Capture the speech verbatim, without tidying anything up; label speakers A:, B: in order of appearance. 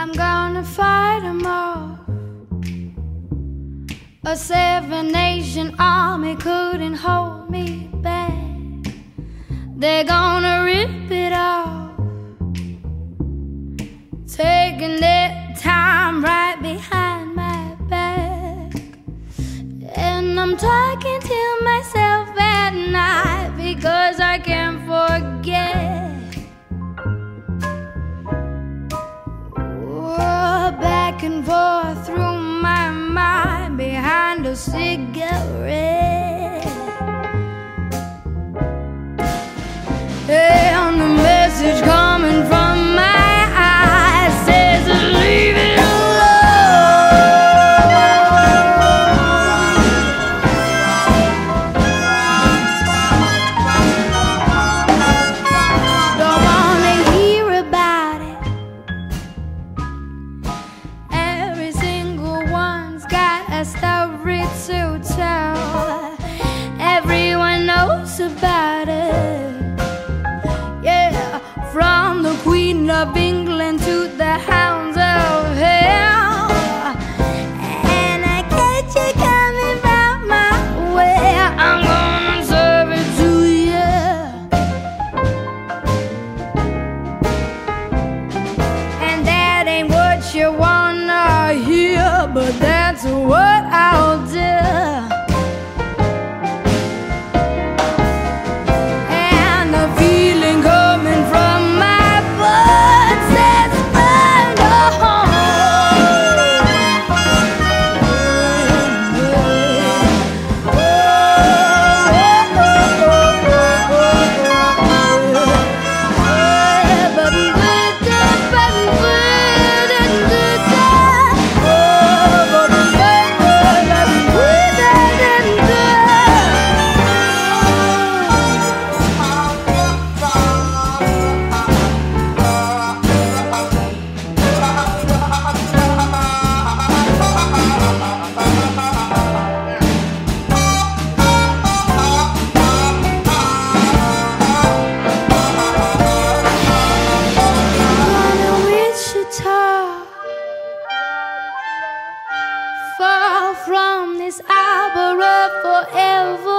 A: I'm gonna fight them all. A seven-nation army couldn't hold me back. They're gonna rip it off, taking their time right behind my back. And I'm talking to myself at night because I can't forget. Oh, back and forth through my mind behind a cigarette. And the message coming from my eyes says, leave it Don't wanna hear about it. Every single one's got a story to tell. Everyone knows about it. From the Queen of England to the hounds of hell. And I catch you coming round my way, I'm gonna serve it to you. And that ain't what you wanna hear, but that's what I'll do. Far from this arbor of forever.